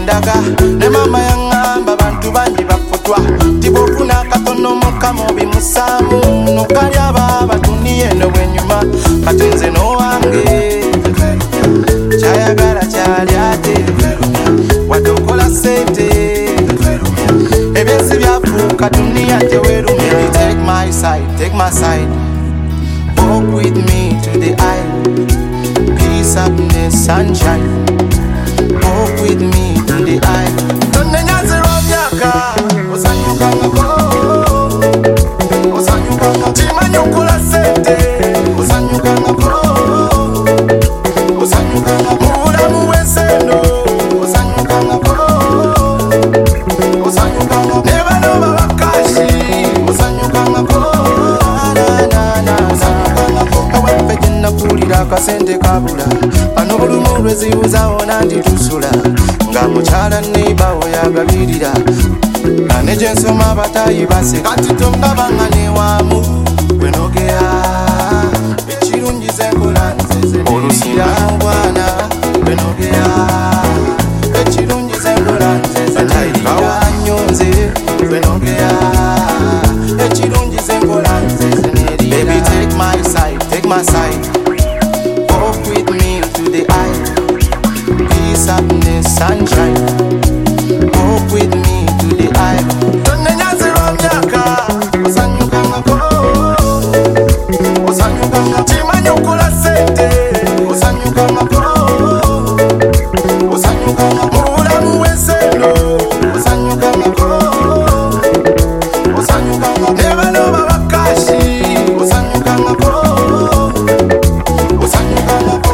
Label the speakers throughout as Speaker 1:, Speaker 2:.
Speaker 1: ndaga ne mama yangamba bantu bangi bafutwa tibofuna katono mukama obimusaamu nokalya baba duniya eno bwenyuma kati nze n'owange kyayagala kyali ate wadde okola sente ebyensi byafuuka duniya tewerumye. Take my side, take my side, walk with me to the aisle, peace, happiness, sunshine. Walk with me to the aisle. Tonne nyazero myaka osanyuka ngako osanyuka ngako timanyi okola sente osanyuka ngako osanyuka ngako mulamu w'enseno osanyuka ngako osanyuka ngako ne bano babakashi osanyuka ngako osanyuka ngako kawempe gye nakuulira akasente kabula bano bulumu lwezibuza wona nti tusula nga mukyala neibawo yagabirira ane gye nsoma abatayi base kati tondabanga newamu bwenogera ekirungi zenkola nzeze olusira mwana bwenogera ekirungi zenkola nzeze nayirira nyonze bwenogera ekirungi zenkola nzeze nerira. Baby, take my side, take my side, walk with me to the aisle, peace, happiness, sunshine. Walk with me to the aisle. Tonne nyazero myaka osanyuka ngako osanyuka ngako timanyi okola sente osanyuka ngako osanyuka ngako mulamu w'enseno osanyuka ngako osanyuka ngako ne bano babakashi osanyuka ngako osanyuka ngako.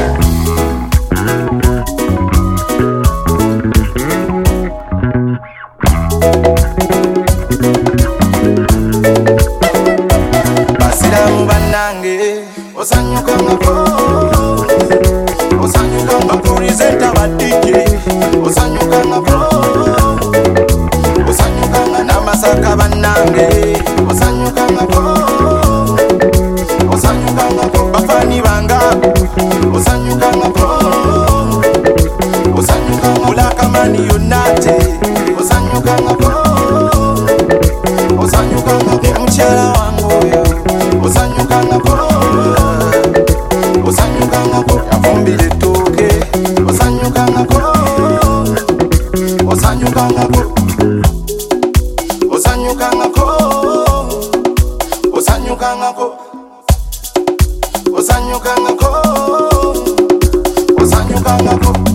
Speaker 1: Basiramu bannange osanyuka ngako osanyuka ngako presenta badike osanyuka ngako osanyuka ngako namasaka bannange osanyuka ngako osanyuka ngako bafani banga osanyuka ngako osanyuka ngako ulakamani yonate osanyuka ngako osanyuka ngako mukyala wange oyo osanyuka ngako osanyuka ngako yafumbira ettooke osanyuka ngako osanyuka ngako osanyuka ngako osanyuka ngako osanyuka ngako osanyuka ngako.